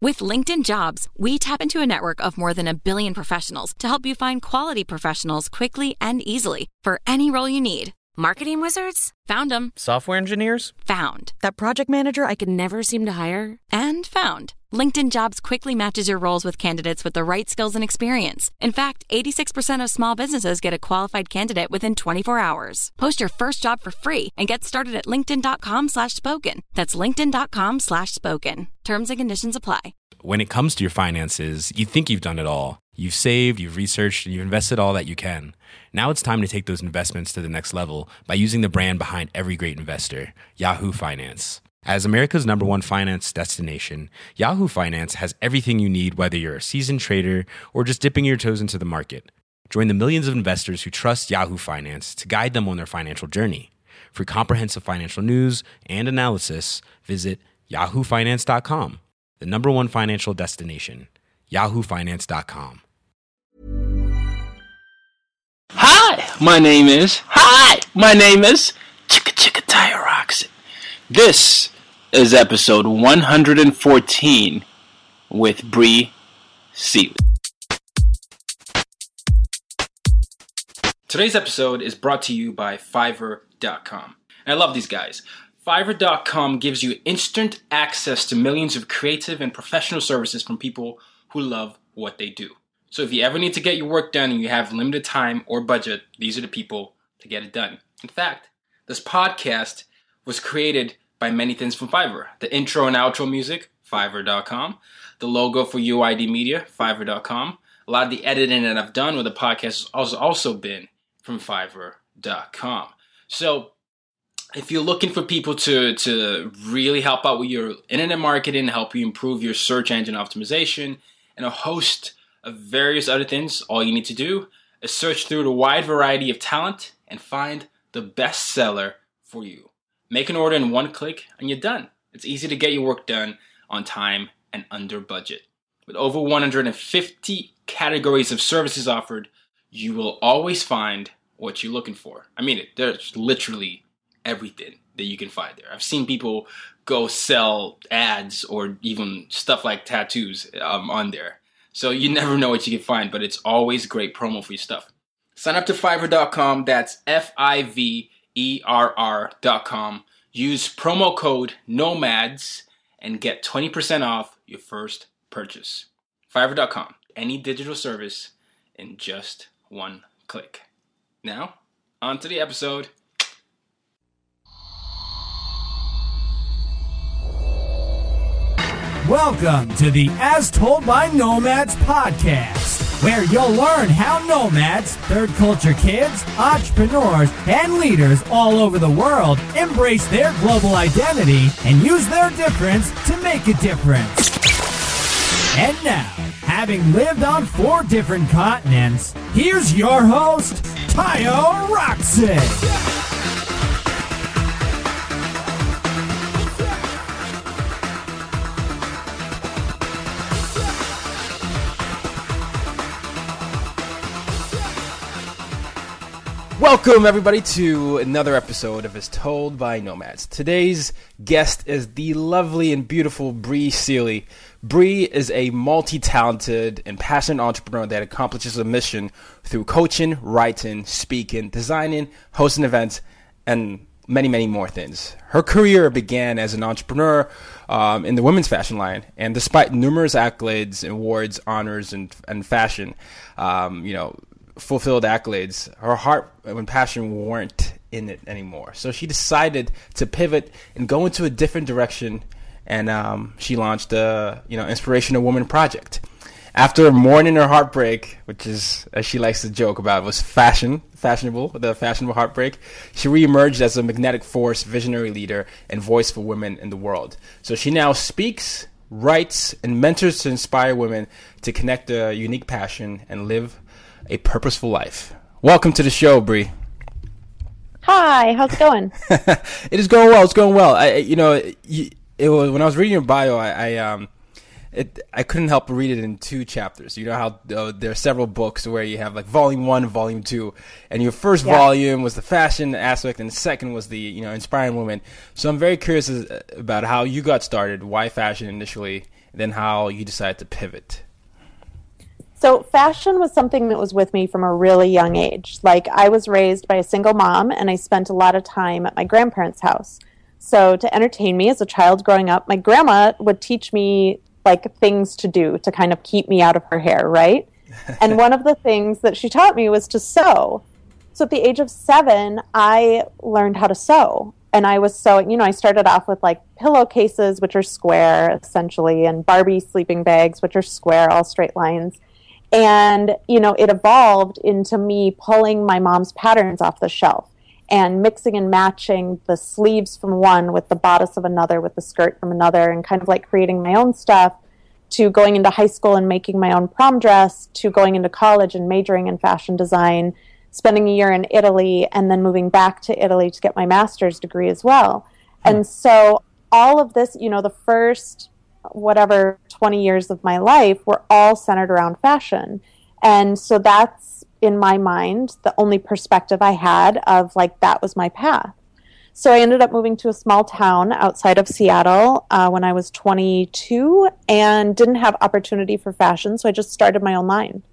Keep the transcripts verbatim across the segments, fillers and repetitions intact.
With LinkedIn Jobs, we tap into a network of more than a billion professionals to help you find quality professionals quickly and easily for any role you need. Marketing wizards? Found them. Software engineers? Found. That project manager I could never seem to hire? And found. LinkedIn Jobs quickly matches your roles with candidates with the right skills and experience. In fact, eighty-six percent of small businesses get a qualified candidate within twenty-four hours. Post your first job for free and get started at linkedin.com slash spoken. That's linkedin.com slash spoken. Terms and conditions apply. When it comes to your finances, you think you've done it all. You've saved, you've researched, and you've invested all that you can. Now it's time to take those investments to the next level by using the brand behind every great investor, Yahoo Finance. As America's number one finance destination, Yahoo Finance has everything you need, whether you're a seasoned trader or just dipping your toes into the market. Join the millions of investors who trust Yahoo Finance to guide them on their financial journey. For comprehensive financial news and analysis, visit yahoo finance dot com, the number one financial destination, yahoo finance dot com. Hi, my name is, hi, my name is Chicka Chicka Tire Rocks. This is episode one hundred fourteen with Bree Seeley. Today's episode is brought to you by Fiverr dot com. And I love these guys. Fiverr dot com gives you instant access to millions of creative and professional services from people who love what they do. So if you ever need to get your work done and you have limited time or budget, these are the people to get it done. In fact, this podcast was created by many things from Fiverr. The intro and outro music, Fiverr dot com. The logo for U I D Media, Fiverr dot com. A lot of the editing that I've done with the podcast has also been from Fiverr dot com. So if you're looking for people to, to really help out with your internet marketing, help you improve your search engine optimization, and a host of various other things, all you need to do is search through the wide variety of talent and find the best seller for you. Make an order in one click and you're done. It's easy to get your work done on time and under budget. With over one hundred fifty categories of services offered, you will always find what you're looking for. I mean, it, there's literally everything that you can find there. I've seen people go sell ads or even stuff like tattoos um, on there. So you never know what you can find, but it's always great promo for your stuff. Sign up to Fiverr dot com. That's F I V E R R dot com. Use promo code NOMADS and get twenty percent off your first purchase. Fiverr dot com. Any digital service in just one click. Now, on to the episode. Welcome to the As Told by Nomads podcast, where you'll learn how nomads, third culture kids, entrepreneurs, and leaders all over the world embrace their global identity and use their difference to make a difference. And now, having lived on four different continents, here's your host, Tayo Roxy. Welcome, everybody, to another episode of As Told by Nomads. Today's guest is the lovely and beautiful Bree Seeley. Bree is a multi-talented and passionate entrepreneur that accomplishes a mission through coaching, writing, speaking, designing, hosting events, and many, many more things. Her career began as an entrepreneur um, in the women's fashion line, and despite numerous accolades, awards, honors, and, and fashion, um, you know, fulfilled accolades, her heart and passion weren't in it anymore. So she decided to pivot and go into a different direction, and um, she launched the you know Inspirational Woman Project. After mourning her heartbreak, which is, as she likes to joke about, was fashion, fashionable, the fashionable heartbreak, she reemerged as a magnetic force, visionary leader, and voice for women in the world. So she now speaks, writes, and mentors to inspire women to connect a unique passion and live a purposeful life. Welcome to the show, Bree. Hi, how's it going? It is going well. It's going well. I, you know, it, it was when I was reading your bio, I, I um, it I couldn't help but read it in two chapters. You know how uh, there are several books where you have like volume one, and volume two, and your first yeah. volume was the fashion aspect, and the second was the you know inspiring woman. So I'm very curious as, about how you got started, why fashion initially, then how you decided to pivot. So fashion was something that was with me from a really young age. Like, I was raised by a single mom, and I spent a lot of time at my grandparents' house. So to entertain me as a child growing up, my grandma would teach me like things to do to kind of keep me out of her hair, right? And one of the things that she taught me was to sew. So at the age of seven, I learned how to sew. And I was sewing, you know, I started off with like pillowcases, which are square essentially, and Barbie sleeping bags, which are square, all straight lines. And, you know, it evolved into me pulling my mom's patterns off the shelf and mixing and matching the sleeves from one with the bodice of another, with the skirt from another, and kind of like creating my own stuff, to going into high school and making my own prom dress, to going into college and majoring in fashion design, spending a year in Italy, and then moving back to Italy to get my master's degree as well. Hmm. And so all of this, you know, the first whatever twenty years of my life were all centered around fashion. And so that's, in my mind, the only perspective I had of like that was my path. So I ended up moving to a small town outside of Seattle uh, when I was twenty-two and didn't have opportunity for fashion, so I just started my own line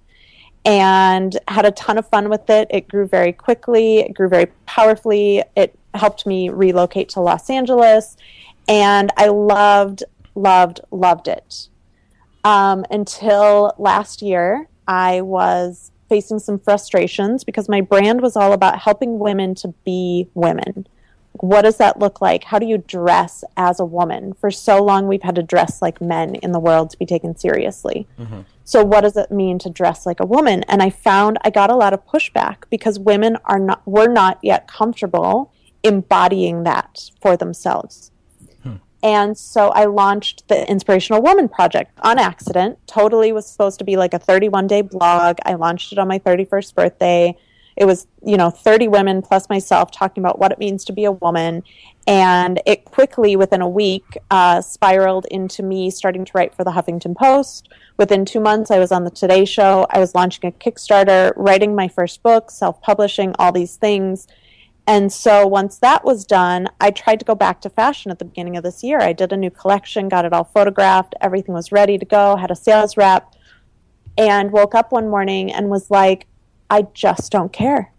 and had a ton of fun with it. It grew very quickly. It grew very powerfully. It helped me relocate to Los Angeles, and I loved loved, loved it. Um, until last year, I was facing some frustrations because my brand was all about helping women to be women. What does that look like? How do you dress as a woman? For so long, we've had to dress like men in the world to be taken seriously. Mm-hmm. So what does it mean to dress like a woman? And I found I got a lot of pushback because women are not, were not yet comfortable embodying that for themselves. And so I launched the Inspirational Woman Project on accident. Totally was supposed to be like a thirty-one day blog. I launched it on my thirty-first birthday. It was, you know, thirty women plus myself talking about what it means to be a woman. And it quickly, within a week, uh, spiraled into me starting to write for the Huffington Post. Within two months, I was on the Today Show. I was launching a Kickstarter, writing my first book, self-publishing, all these things. And so once that was done, I tried to go back to fashion at the beginning of this year. I did a new collection, got it all photographed, everything was ready to go, had a sales rep, and woke up one morning and was like, I just don't care.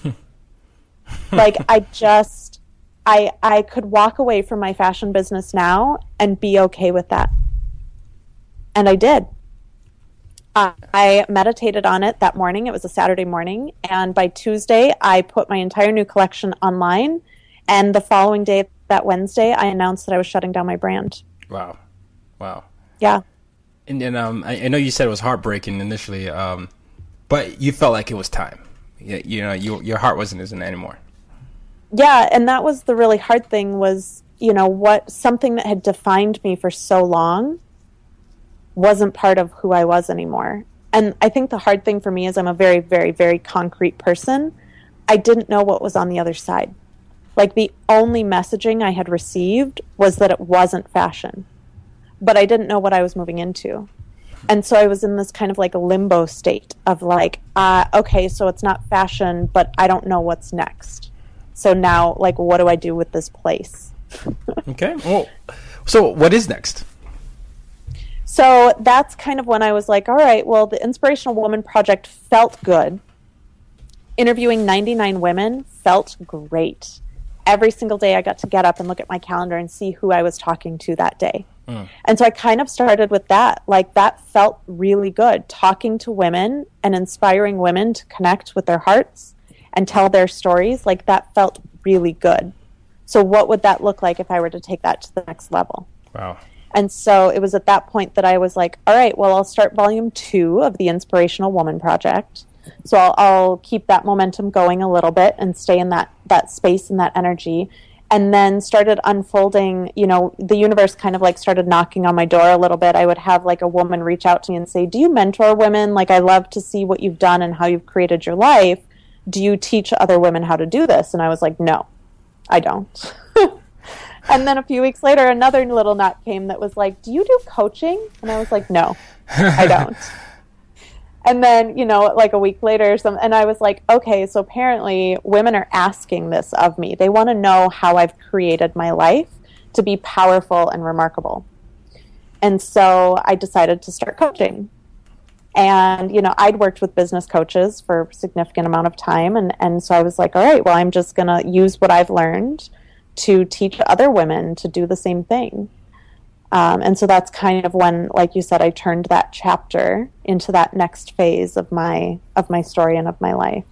Like, I just, I I could walk away from my fashion business now and be okay with that. And I did. Uh, I meditated on it that morning. It was a Saturday morning. And by Tuesday, I put my entire new collection online. And the following day, that Wednesday, I announced that I was shutting down my brand. Wow. Wow. Yeah. And then um, I, I know you said it was heartbreaking initially, um, but you felt like it was time. You, you know, you, your heart wasn't in it anymore. Yeah. And that was the really hard thing was, you know, what something that had defined me for so long wasn't part of who I was anymore. And I think the hard thing for me is I'm a very, very, very concrete person. I didn't know what was on the other side. Like, the only messaging I had received was that it wasn't fashion. But I didn't know what I was moving into. And so I was in this kind of like a limbo state of like, uh, okay, so it's not fashion, but I don't know what's next. So now, like, what do I do with this place? Okay. Well, so what is next? So that's kind of when I was like, all right, well, the Inspirational Woman Project felt good. Interviewing ninety-nine women felt great. Every single day I got to get up and look at my calendar and see who I was talking to that day. Mm. And so I kind of started with that. Like, that felt really good. Talking to women and inspiring women to connect with their hearts and tell their stories, like, that felt really good. So what would that look like if I were to take that to the next level? Wow. And so it was at that point that I was like, all right, well, I'll start volume two of the Inspirational Woman Project. So I'll, I'll keep that momentum going a little bit and stay in that, that space and that energy. And then started unfolding, you know, the universe kind of like started knocking on my door a little bit. I would have like a woman reach out to me and say, do you mentor women? Like, I love to see what you've done and how you've created your life. Do you teach other women how to do this? And I was like, no, I don't. And then a few weeks later, another little knock came that was like, do you do coaching? And I was like, no, I don't. And then, you know, like a week later, some, and I was like, okay, so apparently women are asking this of me. They want to know how I've created my life to be powerful and remarkable. And so I decided to start coaching. And, you know, I'd worked with business coaches for a significant amount of time. And, and so I was like, all right, well, I'm just going to use what I've learned to teach other women to do the same thing. Um, and so that's kind of when, like you said, I turned that chapter into that next phase of my of my story and of my life.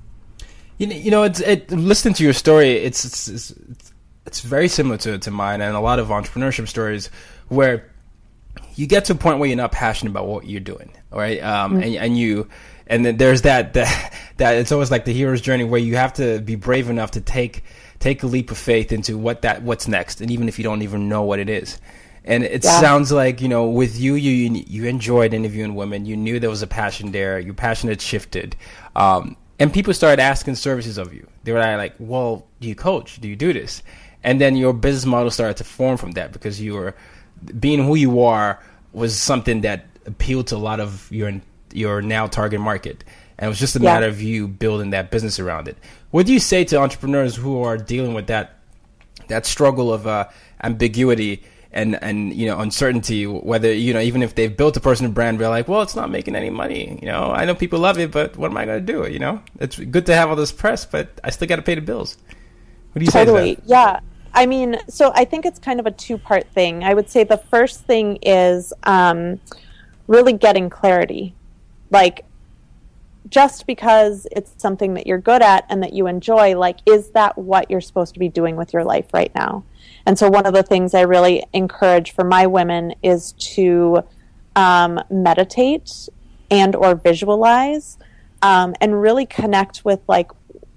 You know, you know it's, it, listening to your story, it's it's, it's it's very similar to, to mine and a lot of entrepreneurship stories where you get to a point where you're not passionate about what you're doing, right? Um, mm-hmm. and, and you, and then there's that, that, that it's always like the hero's journey where you have to be brave enough to take, take a leap of faith into what that, what's next. And even if you don't even know what it is. And it yeah. sounds like, you know, with you, you, you enjoyed interviewing women. You knew there was a passion there. Your passion had shifted. Um, and people started asking services of you. They were like, well, do you coach? Do you do this? And then your business model started to form from that because you were, being who you are was something that appealed to a lot of your your now target market. And it was just a yeah. matter of you building that business around it. What do you say to entrepreneurs who are dealing with that that struggle of uh, ambiguity and, and, you know, uncertainty, whether, you know, even if they've built a personal brand, they're like, well, it's not making any money. You know, I know people love it, but what am I going to do? You know, it's good to have all this press, but I still got to pay the bills. What do you totally. say to that? Yeah. I mean, so I think it's kind of a two-part thing. I would say the first thing is um, really getting clarity. Like, just because it's something that you're good at and that you enjoy, like, is that what you're supposed to be doing with your life right now? And so one of the things I really encourage for my women is to um, meditate and or visualize um, and really connect with, like,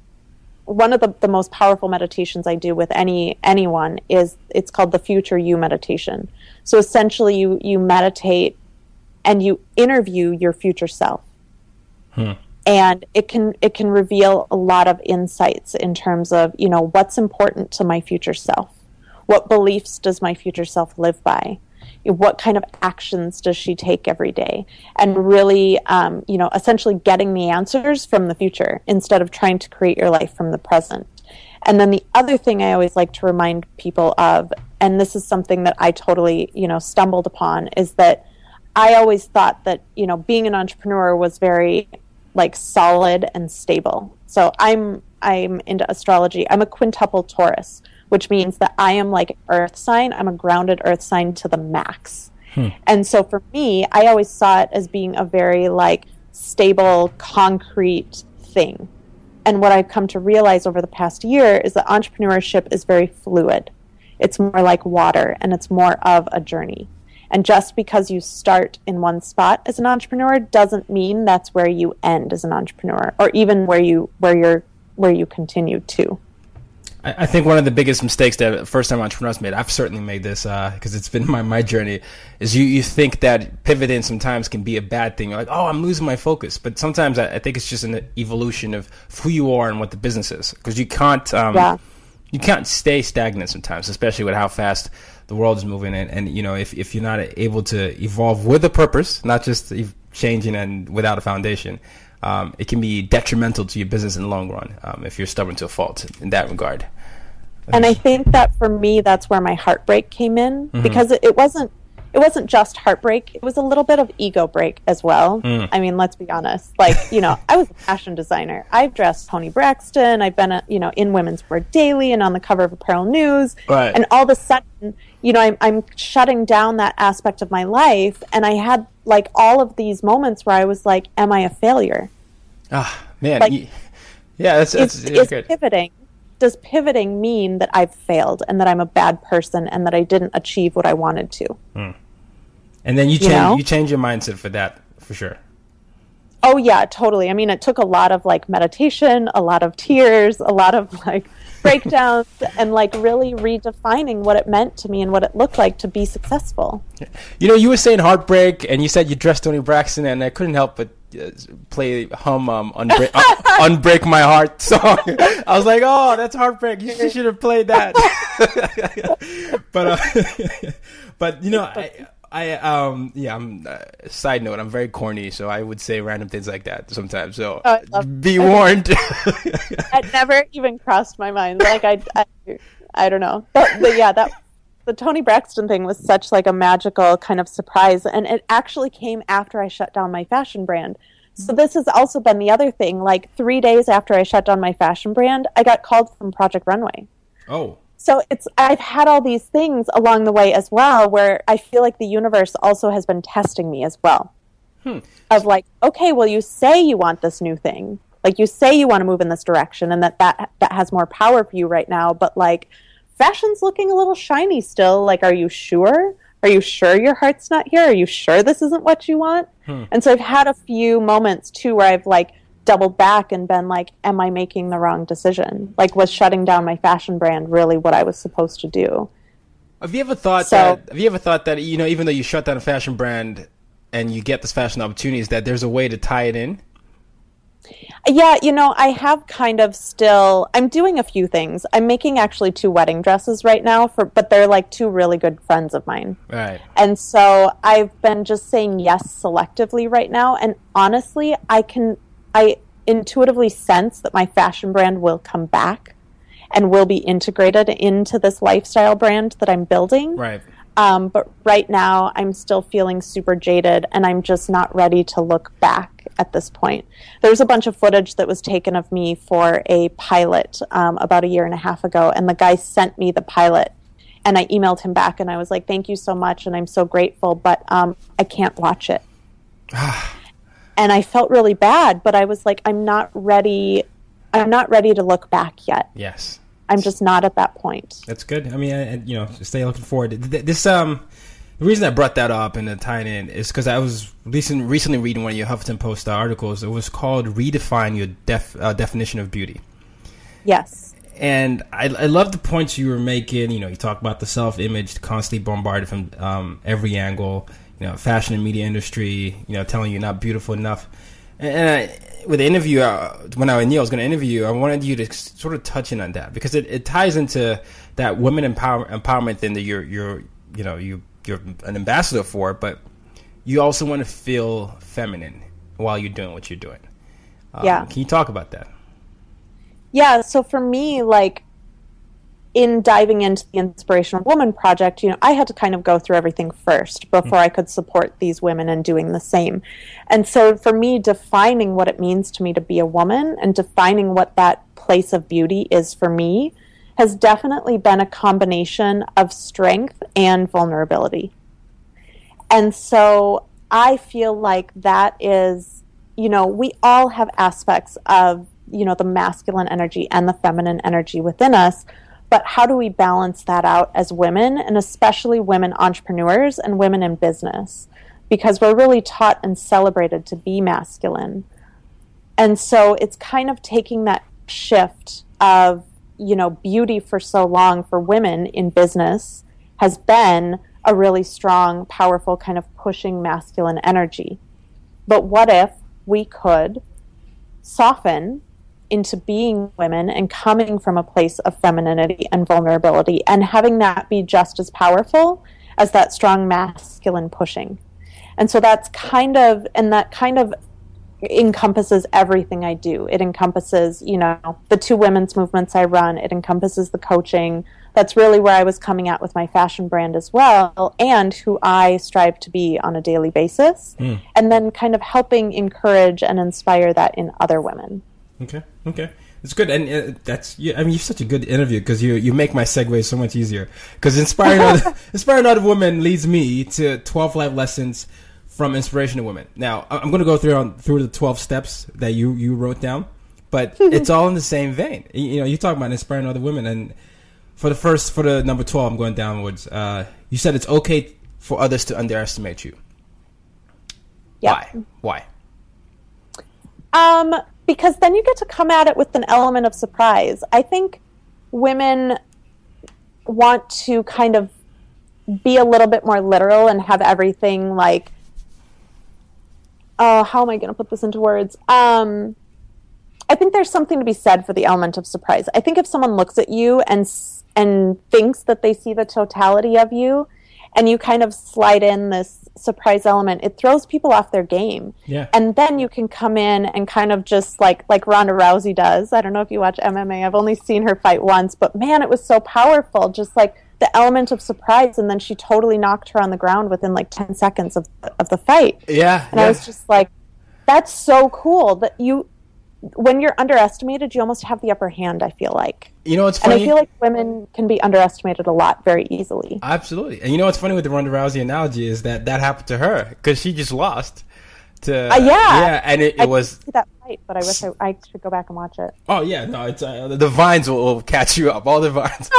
one of the, the most powerful meditations I do with any anyone is it's called the Future You meditation. So essentially you, you meditate and you interview your future self. Hmm. And it can it can reveal a lot of insights in terms of, you know, what's important to my future self? What beliefs does my future self live by? What kind of actions does she take every day? And really, um, you know, essentially getting the answers from the future instead of trying to create your life from the present. And then the other thing I always like to remind people of, and this is something that I totally, you know, stumbled upon, is that I always thought that, you know, being an entrepreneur was very, like, solid and stable. So I'm I'm into astrology. I'm a quintuple Taurus, which means that I am like an earth sign. I'm a grounded earth sign to the max. Hmm. And so for me, I always saw it as being a very, like, stable, concrete thing. And what I've come to realize over the past year is that entrepreneurship is very fluid. It's more like water, and it's more of a journey. And just because you start in one spot as an entrepreneur doesn't mean that's where you end as an entrepreneur, or even where you where you're where you continue to. I think one of the biggest mistakes that first-time entrepreneurs made, I've certainly made this because uh, it's been my, my journey, is you, you think that pivoting sometimes can be a bad thing. You're like, oh, I'm losing my focus. But sometimes I, I think it's just an evolution of who you are and what the business is. Because you can't um, yeah. you can't stay stagnant sometimes, especially with how fast the world is moving. And, and you know, if, if you're not able to evolve with a purpose, not just changing and without a foundation, Um, it can be detrimental to your business in the long run um, if you're stubborn to a fault in that regard. And I think that for me, that's where my heartbreak came in, mm-hmm. because it, it wasn't it wasn't just heartbreak. It was a little bit of ego break as well. Mm. I mean, let's be honest. Like, you know, I was a fashion designer. I've dressed Toni Braxton. I've been, a, you know, in Women's Wear Daily and on the cover of Apparel News. Right. And all of a sudden, you know, I'm, I'm shutting down that aspect of my life. And I had, like, all of these moments where I was like, am I a failure? Ah, man. Like, you, yeah, that's, that's is, yeah, is good. pivoting. Does pivoting mean that I've failed and that I'm a bad person and that I didn't achieve what I wanted to? Hmm. And then you change, you, know? you change your mindset for that, for sure. Oh yeah, totally. I mean, it took a lot of, like, meditation, a lot of tears, a lot of, like, breakdowns, and, like, really redefining what it meant to me and what it looked like to be successful. You know, you were saying heartbreak, and you said you dressed Toni Braxton, and I couldn't help but uh, play hum um, Unbreak, uh, Unbreak My Heart song. I was like, oh, that's heartbreak. You should have played that. but, uh, but you know, I... I um yeah I'm uh, side note, I'm very corny, so I would say random things like that sometimes, so oh, be warned. It never even crossed my mind. Like I I, I don't know, but, but yeah, that the Toni Braxton thing was such like a magical kind of surprise, and it actually came after I shut down my fashion brand. So this has also been the other thing. Like three days after I shut down my fashion brand, I got called from Project Runway. Oh. So it's I've had all these things along the way as well, where I feel like the universe also has been testing me as well. Hmm. Of like, okay, well, you say you want this new thing. Like, you say you want to move in this direction and that, that that has more power for you right now. But, like, fashion's looking a little shiny still. Like, are you sure? Are you sure your heart's not here? Are you sure this isn't what you want? Hmm. And so I've had a few moments, too, where I've, like, doubled back and been like, am I making the wrong decision? Like, was shutting down my fashion brand really what I was supposed to do? Have you ever thought so, that, have you ever thought that, you know, even though you shut down a fashion brand and you get this fashion opportunities, that there's a way to tie it in? Yeah, you know, I have kind of still, I'm doing a few things. I'm making actually two wedding dresses right now, for, but they're like two really good friends of mine. Right. And so I've been just saying yes selectively right now. And honestly, I can, I intuitively sense that my fashion brand will come back and will be integrated into this lifestyle brand that I'm building. Right. Um, but right now, I'm still feeling super jaded, and I'm just not ready to look back at this point. There was a bunch of footage that was taken of me for a pilot um, about a year and a half ago, and the guy sent me the pilot, and I emailed him back, and I was like, thank you so much, and I'm so grateful, but um, I can't watch it. And I felt really bad, but I was like, I'm not ready. I'm not ready to look back yet. Yes. I'm just not at that point. That's good. I mean, I, I, you know, stay looking forward. This, um, the reason I brought that up and tying in is because I was recently, recently reading one of your Huffington Post articles. It was called "Redefine Your def, uh, Definition of Beauty." Yes. And I, I love the points you were making. You know, you talk about the self-image constantly bombarded from um, every angle. You know, fashion and media industry. You know, telling you you're not beautiful enough. And I, with the interview, uh, when I knew I was going to interview you, I wanted you to sort of touch in on that because it, it ties into that women empower, empowerment thing that you're you're you know you you're an ambassador for, but you also want to feel feminine while you're doing what you're doing. Um, yeah. Can you talk about that? Yeah. So for me, like in diving into the Inspirational Woman Project, you know, I had to kind of go through everything first before mm. I could support these women in doing the same. And so for me, defining what it means to me to be a woman and defining what that place of beauty is for me has definitely been a combination of strength and vulnerability. And so I feel like that is, you know, we all have aspects of, you know, the masculine energy and the feminine energy within us. But how do we balance that out as women, and especially women entrepreneurs and women in business? Because we're really taught and celebrated to be masculine. And so it's kind of taking that shift of, you know, beauty for so long for women in business has been a really strong, powerful kind of pushing masculine energy. But what if we could soften into being women and coming from a place of femininity and vulnerability and having that be just as powerful as that strong masculine pushing. And so that's kind of, and that kind of encompasses everything I do. It encompasses, you know, the two women's movements I run. It encompasses the coaching. That's really where I was coming at with my fashion brand as well, and who I strive to be on a daily basis. Mm. And then kind of helping encourage and inspire that in other women. Okay, okay. It's good. And uh, that's, yeah, I mean, you're such a good interview because you you make my segue so much easier. Because inspiring, other, inspiring other women leads me to twelve life lessons from inspirational women. Now, I'm going to go through on through the twelve steps that you, you wrote down, but it's all in the same vein. You know, you talk about inspiring other women, and for the first, for the number twelve, I'm going downwards. Uh, you said it's okay for others to underestimate you. Yeah. Why? Why? Um. Because then you get to come at it with an element of surprise. I think women want to kind of be a little bit more literal and have everything like, oh, how am I going to put this into words? Um, I think there's something to be said for the element of surprise. I think if someone looks at you and and thinks that they see the totality of you, and you kind of slide in this surprise element, it throws people off their game. Yeah. And then you can come in and kind of just like like Ronda Rousey does. I don't know if you watch M M A. I've only seen her fight once, but man, it was so powerful. Just like the element of surprise, and then she totally knocked her on the ground within like ten seconds of of the fight. Yeah. And yeah. I was just like, that's so cool that you, when you're underestimated, you almost have the upper hand, I feel like. You know what's funny? And I feel like women can be underestimated a lot very easily. Absolutely. And you know what's funny with the Ronda Rousey analogy is that that happened to her because she just lost to uh, yeah yeah and it, it I was didn't see that fight, but I wish I, I should go back and watch it. oh yeah no it's uh, the vines will, will catch you up, all the vines.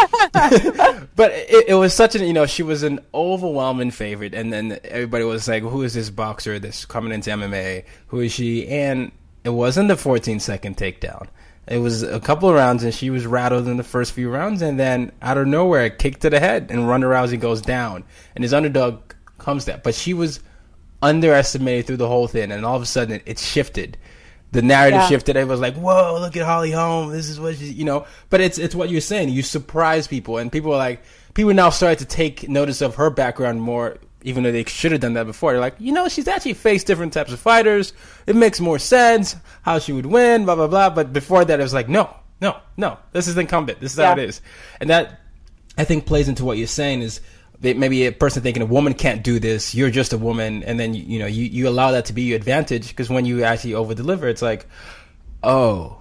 But it, it was such an, you know, she was an overwhelming favorite, and then everybody was like, who is this boxer that's coming into M M A, who is she? And it wasn't the fourteen second takedown. It was a couple of rounds, and she was rattled in the first few rounds, and then out of nowhere, a kick to the head, and Ronda Rousey goes down, and his underdog comes down. But she was underestimated through the whole thing, and all of a sudden it, it shifted. The narrative yeah. shifted. It was like, whoa, look at Holly Holm. This is what she, you know. But it's it's what you're saying. You surprise people, and people are like, people now started to take notice of her background more, even though they should have done that before. They're like, you know, she's actually faced different types of fighters. It makes more sense how she would win, blah blah blah. But before that, it was like, no, no, no. This is the incumbent. This is yeah. how it is, and that I think plays into what you're saying is. Maybe a person thinking a woman can't do this, you're just a woman, and then you, you know you, you allow that to be your advantage, because when you actually over deliver, it's like, oh,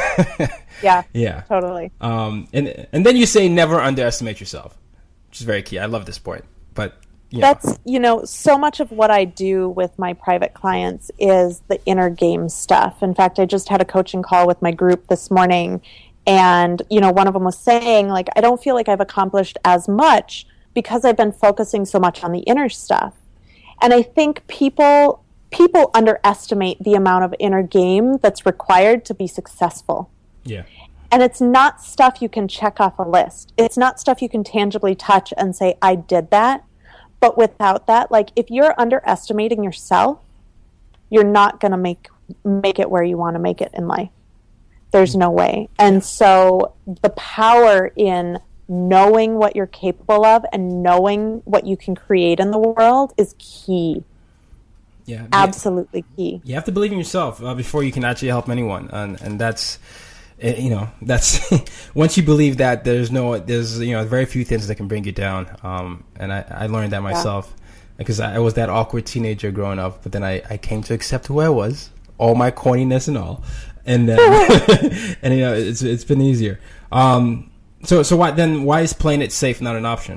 yeah, yeah, totally. Um, and and then you say never underestimate yourself, which is very key. I love this point, but you know. That's you know so much of what I do with my private clients is the inner game stuff. In fact, I just had a coaching call with my group this morning, and you know one of them was saying like, I don't feel like I've accomplished as much because I've been focusing so much on the inner stuff. And I think people people underestimate the amount of inner game that's required to be successful. Yeah. And it's not stuff you can check off a list. It's not stuff you can tangibly touch and say, I did that. But without that, like if you're underestimating yourself, you're not going to make make it where you want to make it in life. There's no way. And so the power in knowing what you're capable of and knowing what you can create in the world is key. Yeah, absolutely key. You have to believe in yourself uh, before you can actually help anyone, and and that's you know that's once you believe that, there's no there's you know very few things that can bring you down. Um, and I, I learned that myself yeah. because I, I was that awkward teenager growing up, but then I, I came to accept who I was, all my corniness and all, and then and you know it's it's been easier. Um, So, so why then? Why is playing it safe not an option?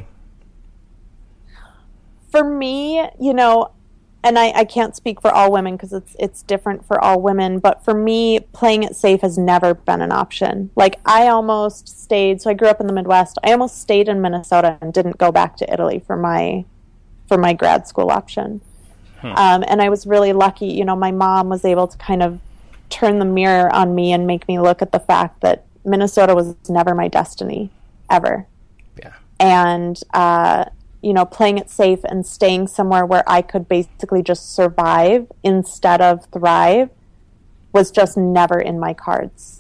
For me, you know, and I, I can't speak for all women because it's it's different for all women. But for me, playing it safe has never been an option. Like I almost stayed. So I grew up in the Midwest. I almost stayed in Minnesota and didn't go back to Italy for my for my grad school option. Hmm. Um, and I was really lucky. You know, my mom was able to kind of turn the mirror on me and make me look at the fact that Minnesota was never my destiny, ever. Yeah. And, uh, you know, playing it safe and staying somewhere where I could basically just survive instead of thrive was just never in my cards.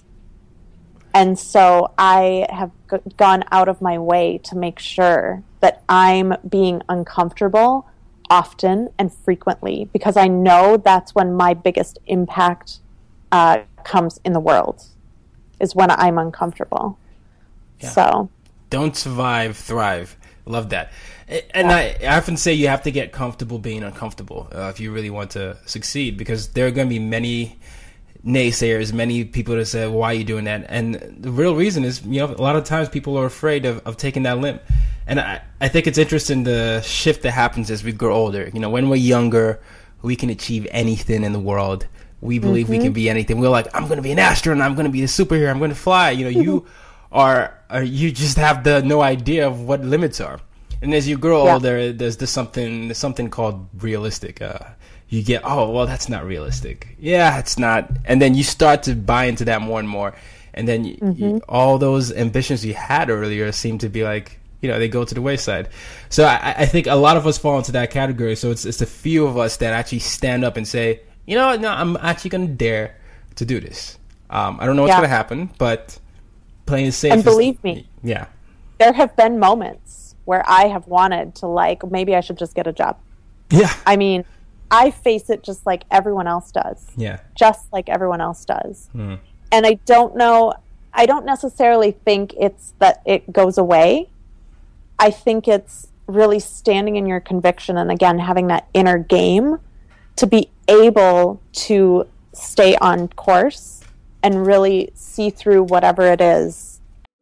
And so I have g- gone out of my way to make sure that I'm being uncomfortable often and frequently, because I know that's when my biggest impact uh, comes in the world. Is when I'm uncomfortable. Yeah. So don't survive, thrive. Love that. And yeah. I, I often say you have to get comfortable being uncomfortable uh, if you really want to succeed, because there are going to be many naysayers, many people that say, why are you doing that? And the real reason is, you know, a lot of times people are afraid of, of taking that limp. And I, I think it's interesting the shift that happens as we grow older. You know, when we're younger, we can achieve anything in the world. We believe mm-hmm. we can be anything. We're like, I'm going to be an astronaut. I'm going to be a superhero. I'm going to fly. You know, you are, are, you just have the no idea of what limits are. And as you grow yeah. older, there's this something, there's something called realistic. Uh, you get, oh, well, that's not realistic. Yeah, it's not. And then you start to buy into that more and more. And then you, mm-hmm. you, all those ambitions you had earlier seem to be like, you know, they go to the wayside. So I, I think a lot of us fall into that category. So it's, it's a few of us that actually stand up and say, you know what? No, I'm actually going to dare to do this. Um, I don't know what's yeah. going to happen, but playing it safe. And is, believe me, yeah, there have been moments where I have wanted to, like, maybe I should just get a job. Yeah. I mean, I face it just like everyone else does. Yeah. Just like everyone else does. Mm. And I don't know, I don't necessarily think it's that it goes away. I think it's really standing in your conviction and, again, having that inner game to be able to stay on course and really see through whatever it is.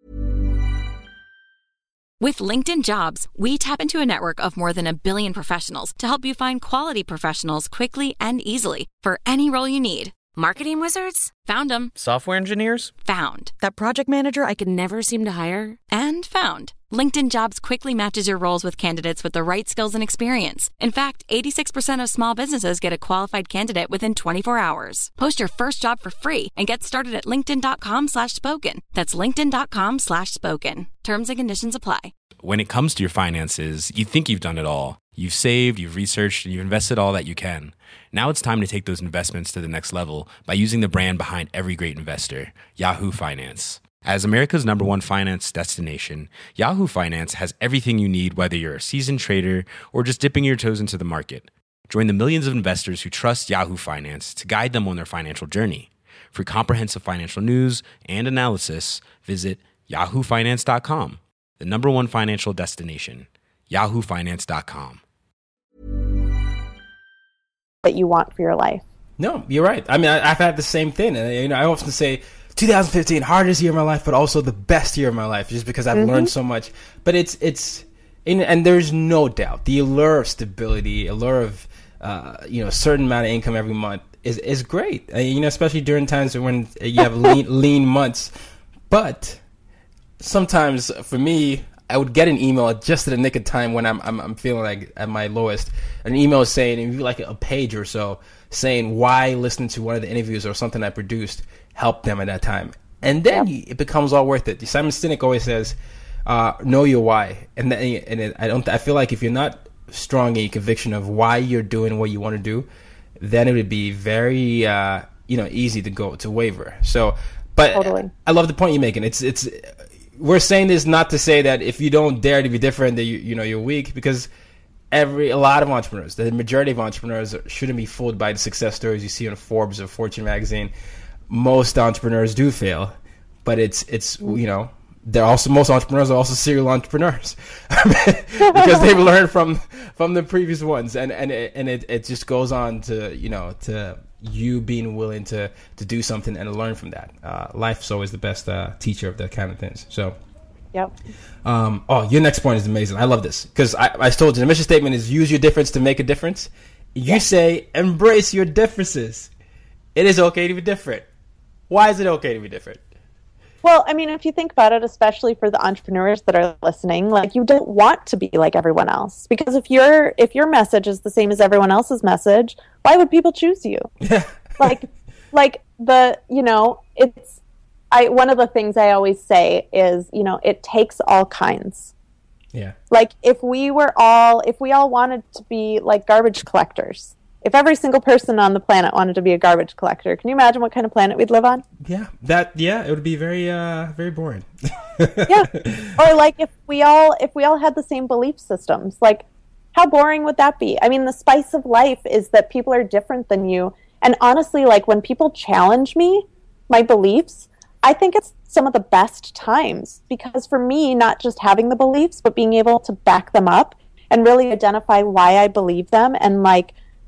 With LinkedIn Jobs, we tap into a network of more than a billion professionals to help you find quality professionals quickly and easily for any role you need. Marketing wizards? Found them. Software engineers? Found. That project manager I could never seem to hire? And found. LinkedIn Jobs quickly matches your roles with candidates with the right skills and experience. In fact, eighty-six percent of small businesses get a qualified candidate within twenty-four hours. Post your first job for free and get started at linkedin.com slash spoken. That's linkedin.com slash spoken. Terms and conditions apply. When it comes to your finances, you think you've done it all. You've saved, you've researched, and you've invested all that you can. Now it's time to take those investments to the next level by using the brand behind every great investor, Yahoo Finance. As America's number one finance destination, Yahoo Finance has everything you need, whether you're a seasoned trader or just dipping your toes into the market. Join the millions of investors who trust Yahoo Finance to guide them on their financial journey. For comprehensive financial news and analysis, visit yahoo finance dot com, the number one financial destination, yahoo finance dot com. That you want for your life. No, you're right. I mean, I, I've had the same thing. And, you know, I often say twenty fifteen, hardest year of my life, but also the best year of my life, just because I've mm-hmm. learned so much. But it's, it's, and, and there's no doubt the allure of stability, allure of, uh, you know, a certain amount of income every month is, is great. Uh, you know, especially during times when you have lean, lean months. But sometimes for me, I would get an email just at the nick of time when I'm I'm, I'm feeling like at my lowest. An email saying, maybe like a page or so, saying why listening to one of the interviews or something I produced helped them at that time. And then yeah. it becomes all worth it. Simon Sinek always says, uh, "Know your why." And then, and it, I don't. I feel like if you're not strong in your conviction of why you're doing what you want to do, then it would be very uh, you know easy to go to waver. So, but totally. I love the point you're making. It's it's. We're saying this not to say that if you don't dare to be different, that you you know you're weak, because every a lot of entrepreneurs, the majority of entrepreneurs, shouldn't be fooled by the success stories you see on Forbes or Fortune magazine. Most entrepreneurs do fail, but it's it's you know they're also most entrepreneurs are also serial entrepreneurs because they've learned from from the previous ones, and and it, and it, it just goes on to you know to. you being willing to to do something and learn from that. Uh, life's always the best uh, teacher of that kind of things. So, yep. Um, oh, your next point is amazing. I love this because I, I told you the mission statement is use your difference to make a difference. You yes. say embrace your differences. It is okay to be different. Why is it okay to be different? Well, I mean, if you think about it, especially for the entrepreneurs that are listening, like you don't want to be like everyone else, because if your if your message is the same as everyone else's message, why would people choose you? like, like the you know, it's I one of the things I always say is, you know, it takes all kinds. Yeah. Like if we were all if we all wanted to be like garbage collectors. If every single person on the planet wanted to be a garbage collector, can you imagine what kind of planet we'd live on? Yeah, that yeah, it would be very uh, very boring. Yeah, or like if we all if we all had the same belief systems, like how boring would that be? I mean, the spice of life is that people are different than you. And honestly, like when people challenge me, my beliefs, I think it's some of the best times, because for me, not just having the beliefs, but being able to back them up and really identify why I believe them and like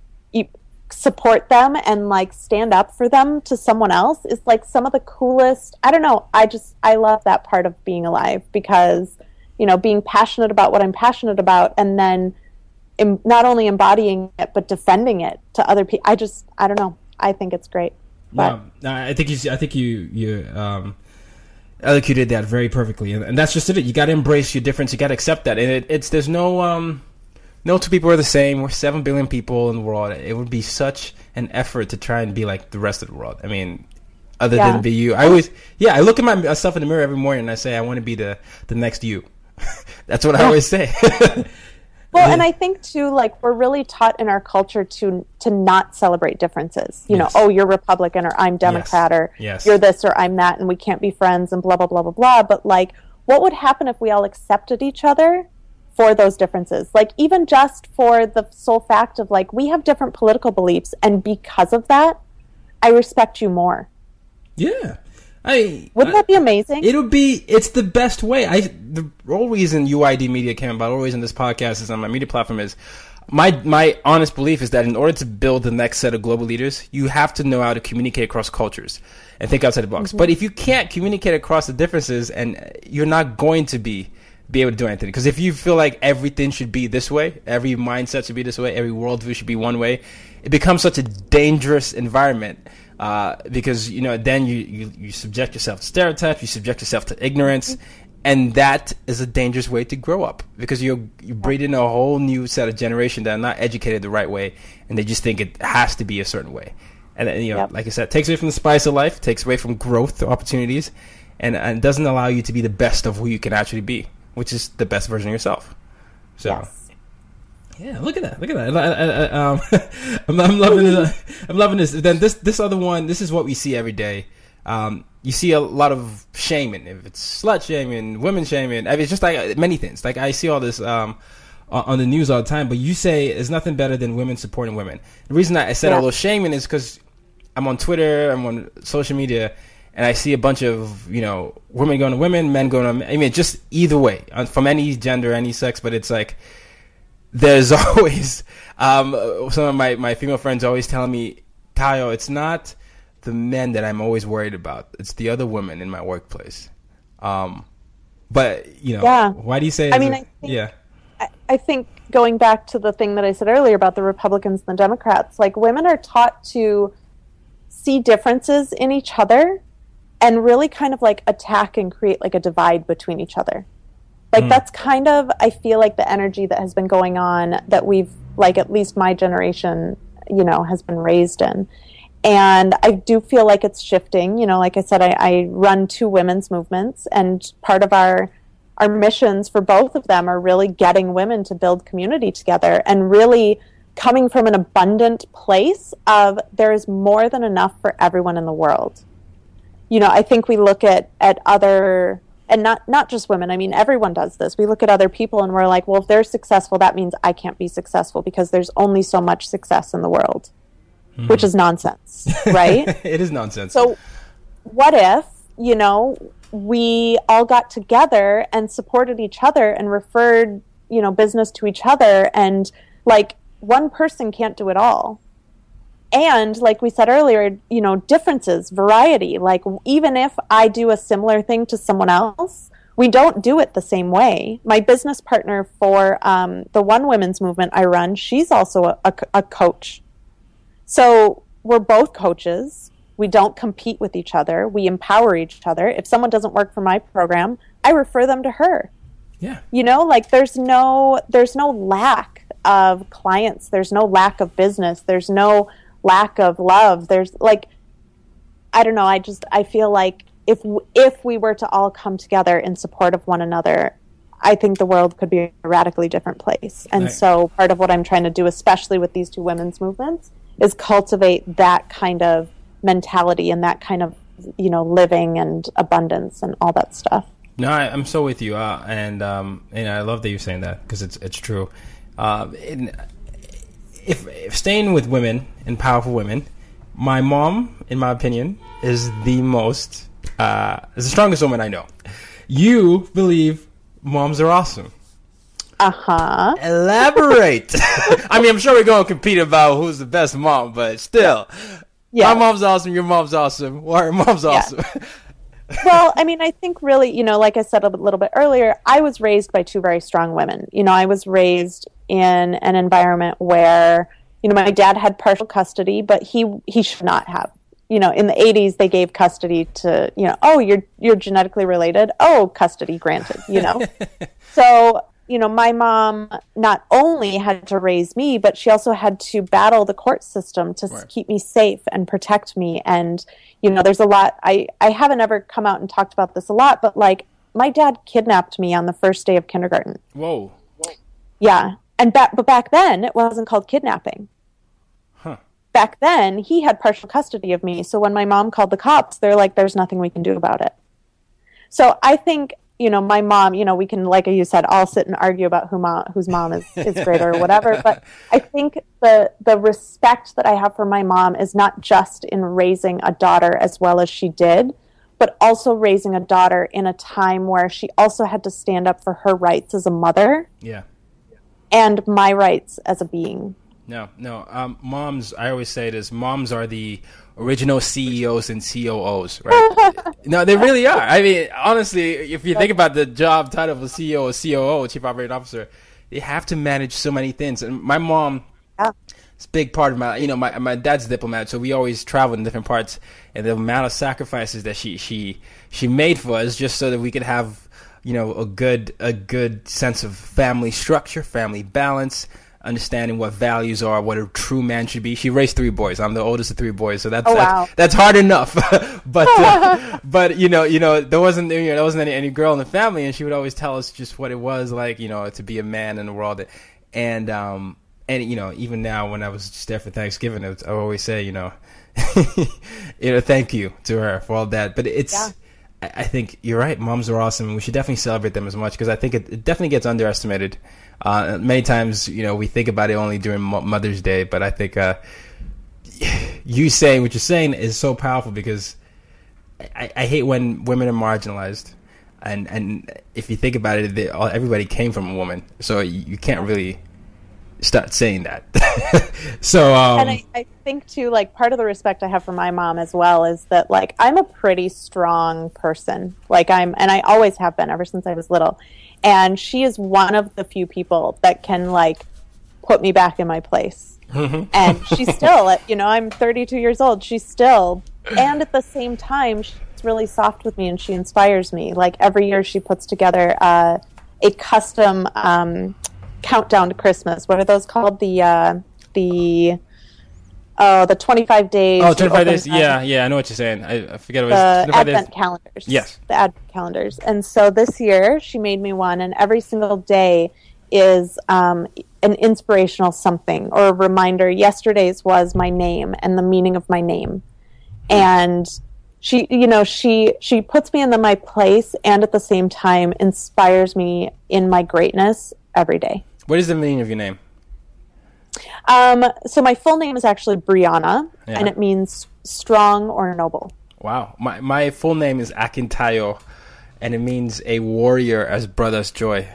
support them and like stand up for them to someone else is like some of the coolest. I don't know. I just, I love that part of being alive, because, you know, being passionate about what I'm passionate about and then em- not only embodying it, but defending it to other people. I just, I don't know. I think it's great. But, no, I think you, I think you, you, um, elocuted that very perfectly. And, and that's just it. You got to embrace your difference. You got to accept that. And it, it's, there's no, um, No two people are the same. We're seven billion people in the world. It would be such an effort to try and be like the rest of the world. I mean, other yeah. than be you. I always, yeah, I look at myself in the mirror every morning and I say, I want to be the, the next you. That's what yeah. I always say. Well, and I think, too, like, we're really taught in our culture to to not celebrate differences. You yes. know, oh, you're Republican or I'm Democrat yes. or yes. you're this or I'm that and we can't be friends and blah, blah, blah, blah, blah. But, like, what would happen if we all accepted each other for those differences? Like, even just for the sole fact of, like, we have different political beliefs, and because of that, I respect you more. Yeah. I Wouldn't I, that be amazing? It'll be. It's the best way. I the whole reason U I D Media came about, the whole reason this podcast is on my media platform is my my honest belief is that in order to build the next set of global leaders, you have to know how to communicate across cultures and think outside the box. Mm-hmm. But if you can't communicate across the differences, and you're not going to be be able to do anything. Because if you feel like everything should be this way, every mindset should be this way, every worldview should be one way, it becomes such a dangerous environment. Uh, because, you know, then you, you, you subject yourself to stereotypes, you subject yourself to ignorance, and that is a dangerous way to grow up, because you're, you're breeding a whole new set of generation that are not educated the right way, and they just think it has to be a certain way. And, you know, yep. like I said, it takes away from the spice of life, takes away from growth opportunities, and, and doesn't allow you to be the best of who you can actually be, which is the best version of yourself. So. Yes. Yeah, look at that! Look at that! I, I, I, um, I'm, I'm loving it. I'm loving this. Then this, this other one. This is what we see every day. Um, you see a lot of shaming. If it's slut shaming, women shaming. I mean, it's just like many things. Like I see all this um, on the news all the time. But you say it's nothing better than women supporting women. The reason I said yeah. all those shaming is because I'm on Twitter, I'm on social media, and I see a bunch of, you know, women going to women, men going to. I mean, just either way, from any gender, any sex. But it's like. There's always um, some of my, my female friends always telling me, Tayo, it's not the men that I'm always worried about. It's the other women in my workplace. Um, but, you know, yeah. why do you say? I mean, a, I think, yeah. I, I think going back to the thing that I said earlier about the Republicans and the Democrats, like women are taught to see differences in each other and really kind of like attack and create like a divide between each other. Like, mm. that's kind of, I feel like, the energy that has been going on that we've, like, at least my generation, you know, has been raised in. And I do feel like it's shifting. You know, like I said, I, I run two women's movements, and part of our our missions for both of them are really getting women to build community together and really coming from an abundant place of there is more than enough for everyone in the world. You know, I think we look at, at other... And not, not just women. I mean, everyone does this. We look at other people and we're like, well, if they're successful, that means I can't be successful because there's only so much success in the world, mm-hmm. which is nonsense, right? It is nonsense. So what if, you know, we all got together and supported each other and referred, you know, business to each other, and like one person can't do it all. And like we said earlier, you know, differences, variety, like even if I do a similar thing to someone else, we don't do it the same way. My business partner for um, the One Women's Movement I run, she's also a, a, a coach. So we're both coaches. We don't compete with each other. We empower each other. If someone doesn't work for my program, I refer them to her. Yeah. You know, like there's no, there's no lack of clients. There's no lack of business. There's no lack of love. There's like, I don't know. I just, I feel like if, if we were to all come together in support of one another, I think the world could be a radically different place. And right. so part of what I'm trying to do, especially with these two women's movements, is cultivate that kind of mentality and that kind of, you know, living and abundance and all that stuff. No, I, I'm so with you. Uh, and, um, and I love that you're saying that because it's, it's true. Uh, in, If, if staying with women and powerful women, my mom, in my opinion, is the most, uh, is the strongest woman I know. You believe moms are awesome. Uh-huh. Elaborate. I mean, I'm sure we're going to compete about who's the best mom, but still. Yeah. My mom's awesome, your mom's awesome, or her mom's awesome. Yeah. Well, I mean, I think really, you know, like I said a little bit earlier, I was raised by two very strong women. You know, I was raised in an environment where, you know, my dad had partial custody, but he he should not have. You know, in the eighties, they gave custody to, you know, oh, you're you're genetically related. Oh, custody granted, you know. So, you know, my mom not only had to raise me, but she also had to battle the court system to right. keep me safe and protect me. And, you know, there's a lot, I, I haven't ever come out and talked about this a lot, but like my dad kidnapped me on the first day of kindergarten. Whoa. Yeah. And back, but back then it wasn't called kidnapping. Huh. Back then he had partial custody of me. So when my mom called the cops, they're like, there's nothing we can do about it. So I think, you know, my mom, you know, we can, like you said, all sit and argue about who mom, whose mom is, is greater or whatever. But I think the the respect that I have for my mom is not just in raising a daughter as well as she did, but also raising a daughter in a time where she also had to stand up for her rights as a mother. Yeah. And my rights as a being. No, no. Um, moms, I always say this, moms are the original C E Os and C O Os, right? No, they really are. I mean, honestly, if you think about the job title of a C E O or C O O, Chief Operating Officer, they have to manage so many things. And my mom, yeah. it's a big part of my, you know, my my dad's a diplomat, so we always travel in different parts. And the amount of sacrifices that she she she made for us just so that we could have, you know, a good a good sense of family structure, family balance, understanding what values are, what a true man should be. She raised three boys. I'm the oldest of three boys, so that's oh, that's, wow. that's hard enough. but uh, but you know you know there wasn't you know there wasn't any, any girl in the family, and she would always tell us just what it was like, you know, to be a man in the world. And um and you know even now when I was just there for Thanksgiving, I, was, I always say you know you know thank you to her for all that. But it's. Yeah. I think you're right. Moms are awesome. We should definitely celebrate them as much because I think it, it definitely gets underestimated. Uh, many times, you know, we think about it only during Mother's Day, but I think uh, you saying what you're saying is so powerful because I, I hate when women are marginalized, and and if you think about it, they, all, everybody came from a woman, so you, you can't really start saying that. so um, and I, I think too, like part of the respect I have for my mom as well is that like I'm a pretty strong person, like I'm, and I always have been ever since I was little, and she is one of the few people that can like put me back in my place. Mm-hmm. And she's still at, you know, I'm thirty-two years old, she's still, and at the same time she's really soft with me and she inspires me. Like every year she puts together uh, a custom um countdown to Christmas. What are those called? The uh, the oh, the twenty-five days. Oh, twenty-five days. Yeah, yeah, I know what you're saying. I, I forget what it was. The Advent days. calendars. Yes. The Advent calendars. And so this year she made me one, and every single day is um, an inspirational something or a reminder. Yesterday's was my name and the meaning of my name. And she, you know, she she puts me in the, my place and at the same time inspires me in my greatness every day. What is the meaning of your name? Um, so my full name is actually Brianna, yeah. and it means strong or noble. Wow. My my full name is Akintayo, and it means a warrior as brother's joy.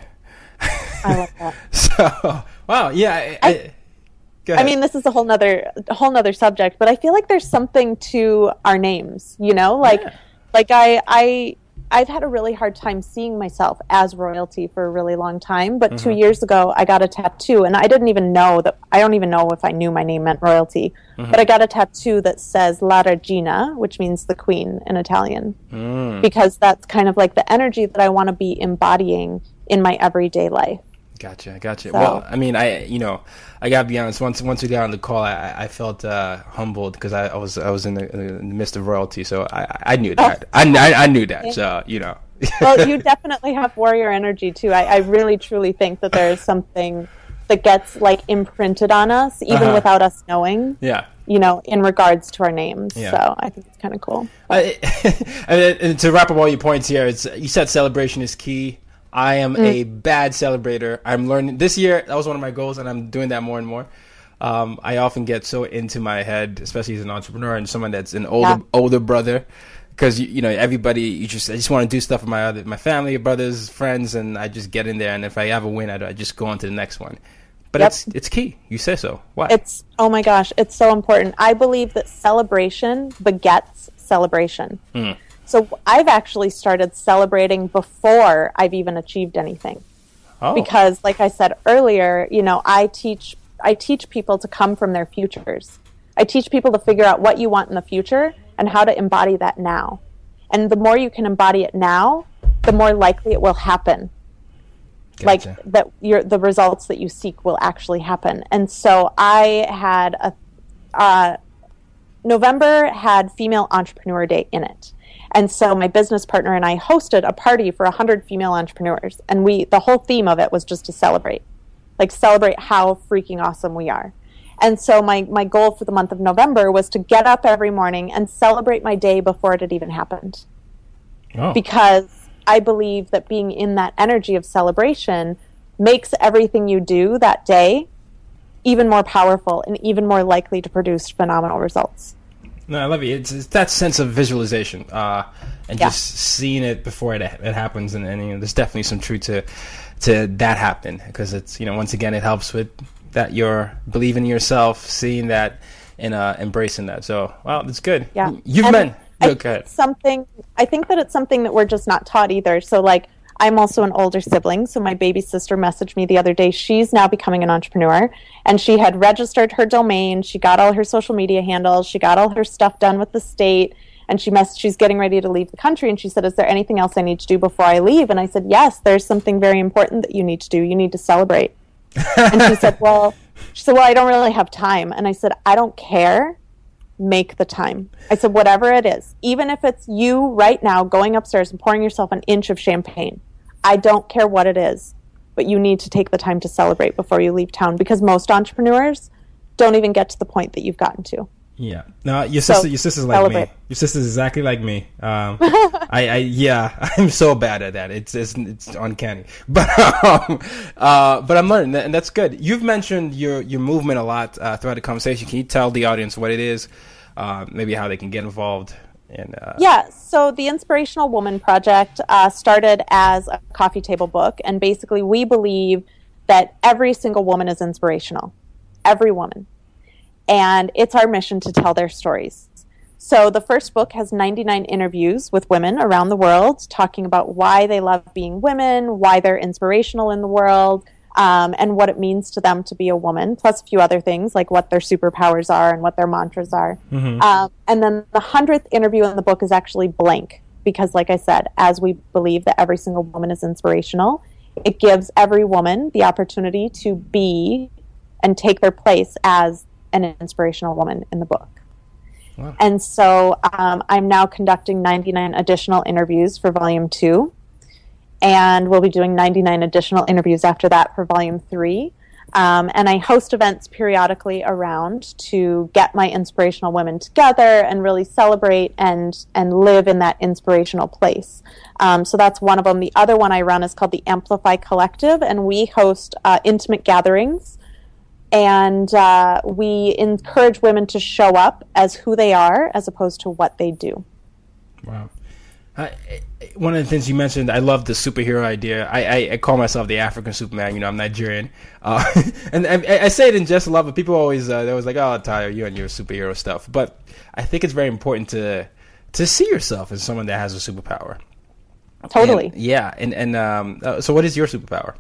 I love that. So, wow, yeah. I, I, I, go ahead. I mean, this is a whole nother, a whole nother subject, but I feel like there's something to our names, you know? Like, yeah. like I, I, I've had a really hard time seeing myself as royalty for a really long time, but mm-hmm. two years ago I got a tattoo, and I didn't even know that, I don't even know if I knew my name meant royalty, mm-hmm. but I got a tattoo that says La Regina, which means the queen in Italian, mm. because that's kind of like the energy that I want to be embodying in my everyday life. Gotcha, gotcha. So. Well, I mean, I, you know, I gotta be honest. Once, once we got on the call, I, I felt uh, humbled because I, I was, I was in the, in the midst of royalty, so I, I knew that. Oh. I, I, I knew that. So, you know. Well, you definitely have warrior energy too. I, I really, truly think that there is something that gets like imprinted on us, even uh-huh. without us knowing. Yeah. You know, in regards to our names. Yeah. So I think it's kind of cool. I, and to wrap up all your points here, it's you said celebration is key. I am mm. a bad celebrator. I'm learning this year. That was one of my goals, and I'm doing that more and more. Um, I often get so into my head, especially as an entrepreneur and someone that's an older yeah. older brother, because you, you know everybody. You just I just want to do stuff with my other my family, brothers, friends, and I just get in there. And if I have a win, I, I just go on to the next one. But yep. it's it's key. You say so. Why? It's oh my gosh, it's so important. I believe that celebration begets celebration. Mm. So I've actually started celebrating before I've even achieved anything. Oh. Because like I said earlier, you know, I teach I teach people to come from their futures. I teach people to figure out what you want in the future and how to embody that now. And the more you can embody it now, the more likely it will happen. Gotcha. Like that your the results that you seek will actually happen. And so I had a uh, November had Female Entrepreneur Day in it. And so my business partner and I hosted a party for one hundred female entrepreneurs. And we the whole theme of it was just to celebrate. Like celebrate how freaking awesome we are. And so my, my goal for the month of November was to get up every morning and celebrate my day before it had even happened. Oh. Because I believe that being in that energy of celebration makes everything you do that day even more powerful and even more likely to produce phenomenal results. No, I love it. It's, it's that sense of visualization. Uh, and Yeah. just seeing it before it it happens. And, and you know, there's definitely some truth to to that happen, because it's, you know, once again, it helps with that you're believing in yourself, seeing that, and uh, embracing that. So, well, that's good. Yeah. You've And been I okay. think it's something I think that it's something that we're just not taught either. So like, I'm also an older sibling, so my baby sister messaged me the other day. She's now becoming an entrepreneur, and she had registered her domain. She got all her social media handles. She got all her stuff done with the state, and she mess- she's getting ready to leave the country. And she said, "Is there anything else I need to do before I leave?" And I said, "Yes, there's something very important that you need to do. You need to celebrate." And she said, "Well," she said, "Well, I don't really have time." And I said, "I don't care. Make the time." I said, "Whatever it is, even if it's you right now going upstairs and pouring yourself an inch of champagne, I don't care what it is, but you need to take the time to celebrate before you leave town, because most entrepreneurs don't even get to the point that you've gotten to." Yeah. No, your So, sister, your sister's like celebrate. me. Your sister's exactly like me. Um, I, I, yeah, I'm so bad at that. It's, it's, it's uncanny. But, um, uh, but I'm learning, and that's good. You've mentioned your, your movement a lot uh, throughout the conversation. Can you tell the audience what it is, uh, maybe how they can get involved? And uh, Yeah, so the Inspirational Woman Project uh, started as a coffee table book, and basically we believe that every single woman is inspirational. Every woman. And it's our mission to tell their stories. So the first book has ninety-nine interviews with women around the world talking about why they love being women, why they're inspirational in the world, um, and what it means to them to be a woman, plus a few other things like what their superpowers are and what their mantras are. Mm-hmm. Um, and then the hundredth interview in the book is actually blank, because like I said, as we believe that every single woman is inspirational, it gives every woman the opportunity to be and take their place as an inspirational woman in the book. Wow. And so um, I'm now conducting ninety-nine additional interviews for volume two, and we'll be doing ninety-nine additional interviews after that for volume three. Um, and I host events periodically around to get my inspirational women together and really celebrate and and live in that inspirational place. Um, so that's one of them. The other one I run is called the Amplify Collective, and we host uh, intimate gatherings. And uh, we encourage women to show up as who they are as opposed to what they do. Wow. I, one of the things you mentioned, I love the superhero idea. I, I, I call myself the African Superman. You know, I'm Nigerian. Uh, and I, I say it in just love, but people always, uh, they're always like, "Oh, Tyler, you and your superhero stuff." But I think it's very important to to see yourself as someone that has a superpower. Totally. And, yeah. And, and um, uh, so what is your superpower?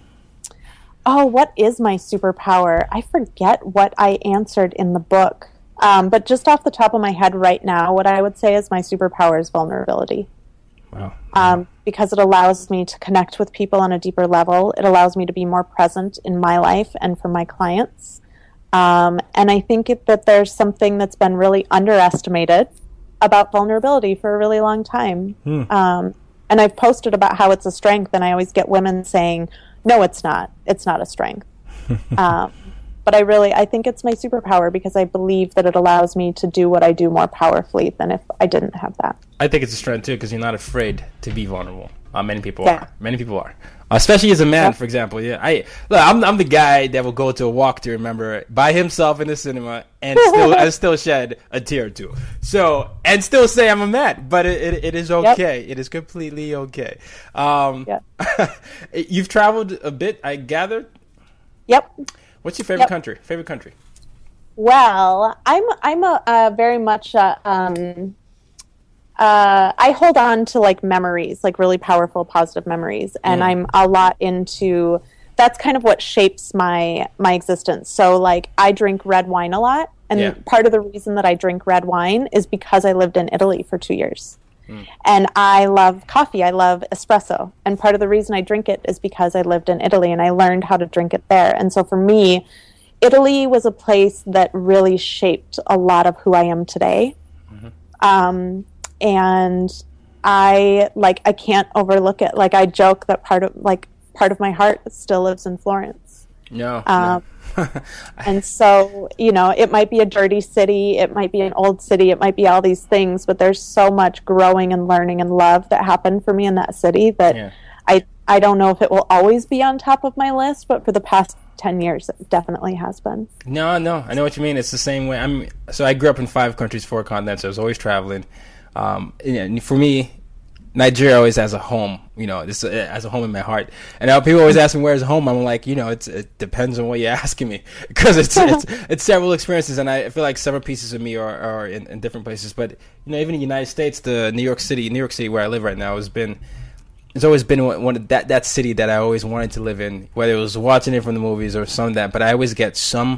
Oh, what is my superpower? I forget what I answered in the book. Um, but just off the top of my head right now, what I would say is my superpower is vulnerability. Wow. Um, because it allows me to connect with people on a deeper level. It allows me to be more present in my life and for my clients. Um, and I think it, that there's something that's been really underestimated about vulnerability for a really long time. Hmm. Um, and I've posted about how it's a strength, and I always get women saying, "No, it's not. It's not a strength." um, but I really, I think it's my superpower, because I believe that it allows me to do what I do more powerfully than if I didn't have that. I think it's a strength too, because you're not afraid to be vulnerable. Uh, many people Yeah. are. Many people are, uh, especially as a man, Yeah. for example. Yeah, I look. I'm I'm the guy that will go to a walk to remember by himself in the cinema and still and still shed a tear or two. So and still say I'm a man, but it it, it is okay. Yep. It is completely okay. Um, yeah. You've traveled a bit, I gathered. Yep. What's your favorite Yep. country? Favorite country? Well, I'm I'm a, a very much a, um, uh, I hold on to like memories, like really powerful, positive memories, and Mm. I'm a lot into. That's kind of what shapes my my existence. So, like, I drink red wine a lot, and Yeah. part of the reason that I drink red wine is because I lived in Italy for two years. And I love coffee. I love espresso. And part of the reason I drink it is because I lived in Italy and I learned how to drink it there. And so for me, Italy was a place that really shaped a lot of who I am today. Mm-hmm. Um, and I like I can't overlook it. Like I joke that part of like part of my heart still lives in Florence. No. Um, no. And so, you know, it might be a dirty city, it might be an old city, it might be all these things, but there's so much growing and learning and love that happened for me in that city that Yeah. I I don't know if it will always be on top of my list, but for the past ten years, it definitely has been. No, no, I know what you mean. It's the same way. I'm so I grew up in five countries, four continents. I was always traveling. Um, and for me, Nigeria always has a home, you know, this uh, has a home in my heart. And now people always ask me where's home. I'm like, you know, it's, it depends on what you're asking me, because it's, it's it's several experiences, and I feel like several pieces of me are, are in, in different places. But you know, even in the United States, the New York City, New York City, where I live right now, has been it's always been one, one of that that city that I always wanted to live in, whether it was watching it from the movies or some of that. But I always get some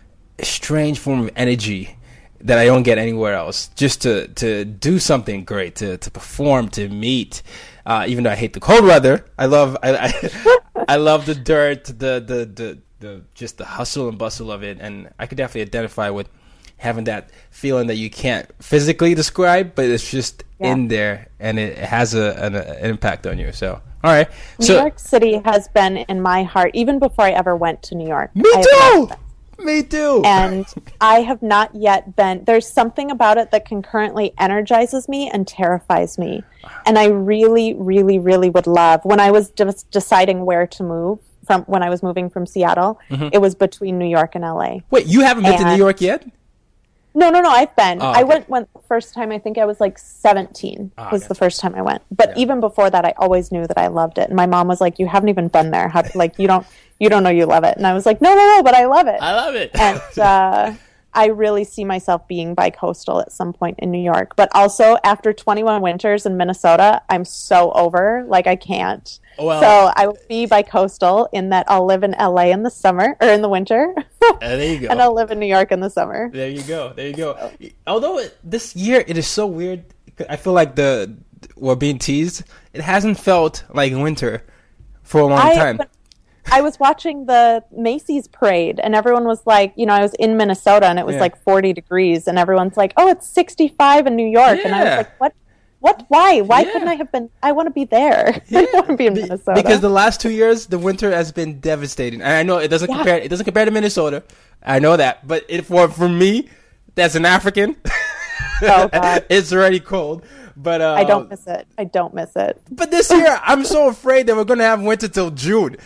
strange form of energy that I don't get anywhere else, just to, to do something great, to, to perform, to meet. Uh, even though I hate the cold weather, I love I I, I love the dirt, the, the the the just the hustle and bustle of it, and I could definitely identify with having that feeling that you can't physically describe, but it's just yeah. in there, and it has a an, an impact on you. So, all right, New so, York City has been in my heart even before I ever went to New York. Me I too. Me too. And I have not yet been. There's something about it that concurrently energizes me and terrifies me. And I really, really, really would love, when I was de- deciding where to move, from when I was moving from Seattle, mm-hmm. it was between New York and L A. Wait, you haven't been and, to New York yet? No, no, no, I've been. Oh, okay. I went, went the first time, I think I was like seventeen oh, was okay. the first time I went. But yeah. even before that, I always knew that I loved it. And my mom was like, you haven't even been there. How, like, you don't, you don't know you love it. And I was like, no, no, no, but I love it. I love it. And uh, I really see myself being bi-coastal at some point in New York. But also, after twenty-one winters in Minnesota, I'm so over. Like, I can't. Well, so I will be bi-coastal in that I'll live in L A in the summer, or in the winter. Uh, there you go. And I'll live in New York in the summer. There you go. There you go. Although it, this year, it is so weird. I feel like the we're being teased. It hasn't felt like winter for a long I, time. I was watching the Macy's parade, and everyone was like, you know, I was in Minnesota, and it was yeah. like forty degrees, and everyone's like, oh, it's sixty-five in New York. Yeah. And I was like, what? What? Why? Why yeah. couldn't I have been? I want to be there. Yeah. I want to be in Minnesota. Because the last two years, the winter has been devastating. And I know it doesn't yeah. compare. It doesn't compare to Minnesota. I know that. But it, for for me, that's an African. Oh, God. It's already cold. But uh, I don't miss it. I don't miss it. But this year, I'm so afraid that we're gonna have winter till June.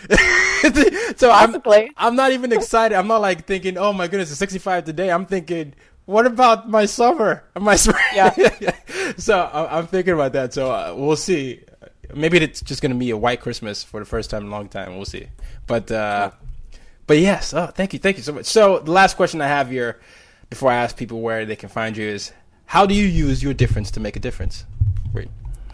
So Possibly. I'm I'm not even excited. I'm not like thinking, oh my goodness, it's sixty-five today. I'm thinking, what about my summer? My spring? Yeah. So I'm thinking about that. So uh, we'll see. Maybe it's just going to be a white Christmas for the first time in a long time. We'll see. But uh, but yes. Oh, thank you. Thank you so much. So the last question I have here before I ask people where they can find you is, how do you use your difference to make a difference? Great.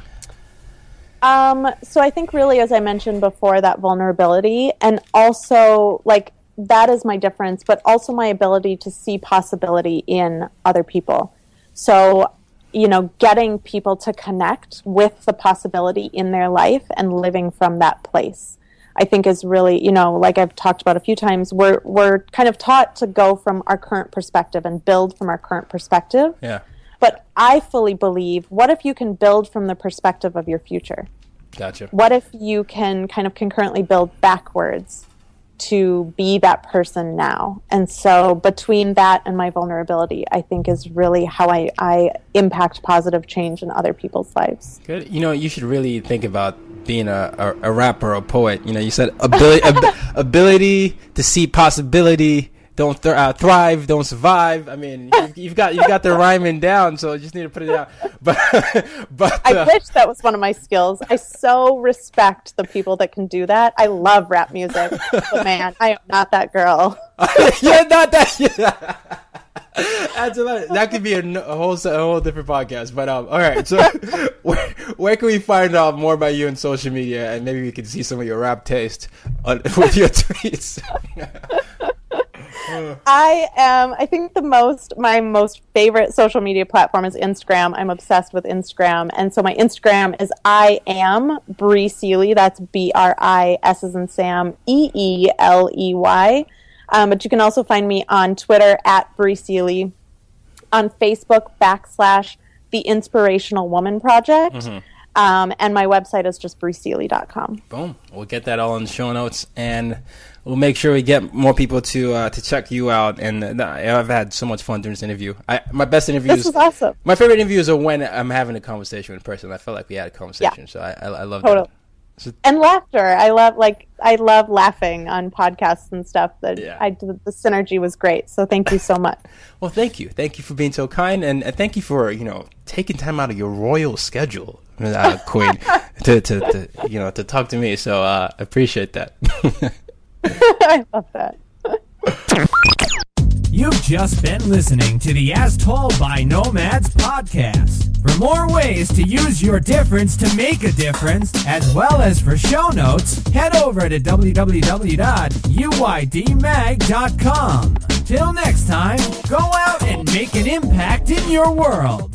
Um, so I think really, as I mentioned before, that vulnerability, and also like, that is my difference, but also my ability to see possibility in other people. So, you know, getting people to connect with the possibility in their life and living from that place, I think is really, you know, like I've talked about a few times, we're we're kind of taught to go from our current perspective and build from our current perspective. Yeah. But I fully believe, what if you can build from the perspective of your future? Gotcha. What if you can kind of concurrently build backwards to be that person now? And so between that and my vulnerability, I think is really how I, I impact positive change in other people's lives. Good. You know, you should really think about being a, a, a rapper or a poet. You know, you said ability, ab- ability to see possibility, don't th- uh, thrive, don't survive. I mean, you've, you've got you've got the rhyming down, so you just need to put it out. But but I uh, wish that was one of my skills. I so respect the people that can do that. I love rap music, but man, I am not that girl. You're not that. Yeah. That's a lot. That could be a, a whole a whole different podcast. But um, all right. So where, where can we find out more about you on social media, and maybe we can see some of your rap taste on, with your tweets? I am, I think the most, my most favorite social media platform is Instagram. I'm obsessed with Instagram. And so my Instagram is I am Bree Seeley. That's B R I S as in Sam, E E L E Y. Um, but you can also find me on Twitter at Bree Seeley, on Facebook backslash The Inspirational Woman Project. Mm-hmm. Um, and my website is just bree seeley dot com. Boom. We'll get that all in the show notes, and we'll make sure we get more people to uh, to check you out. And uh, I've had so much fun during this interview. I, my best interviews. This was awesome. My favorite interviews are when I'm having a conversation with a person. I felt like we had a conversation, yeah. so I, I, I love totally. that. So, and laughter. I love like I love laughing on podcasts and stuff. That yeah. I the synergy was great. So thank you so much. Well, thank you, thank you for being so kind, and, and thank you for you know taking time out of your royal schedule uh, Queen, to, to, to, you know, to talk to me. So uh, I appreciate that. I love that. You've just been listening to the As Told by Nomads podcast. For more ways to use your difference to make a difference, as well as for show notes, head over to w w w dot u y d mag dot com. Till next time, go out and make an impact in your world.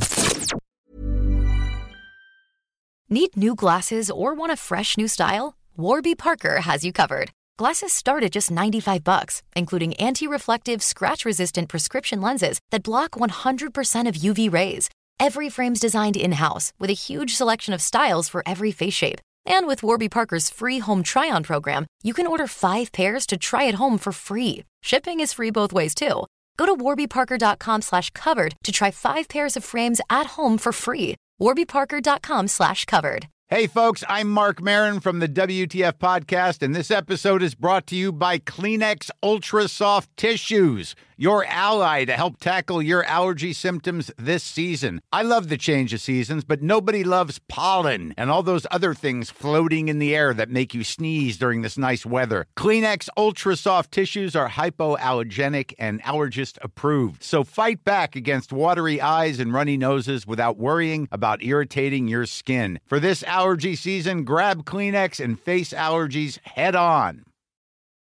Need new glasses or want a fresh new style? Warby Parker has you covered. Glasses start at just ninety-five bucks, including anti-reflective, scratch-resistant prescription lenses that block one hundred percent of U V rays. Every frame's designed in-house with a huge selection of styles for every face shape. And with Warby Parker's free home try-on program, you can order five pairs to try at home for free. Shipping is free both ways, too. Go to warby parker dot com slash covered to try five pairs of frames at home for free. warby parker dot com slash covered. Hey, folks, I'm Mark Maron from the W T F Podcast, and this episode is brought to you by Kleenex Ultra Soft Tissues, your ally to help tackle your allergy symptoms this season. I love the change of seasons, but nobody loves pollen and all those other things floating in the air that make you sneeze during this nice weather. Kleenex Ultra Soft Tissues are hypoallergenic and allergist approved, so fight back against watery eyes and runny noses without worrying about irritating your skin. For this allergy season, grab Kleenex and face allergies head on.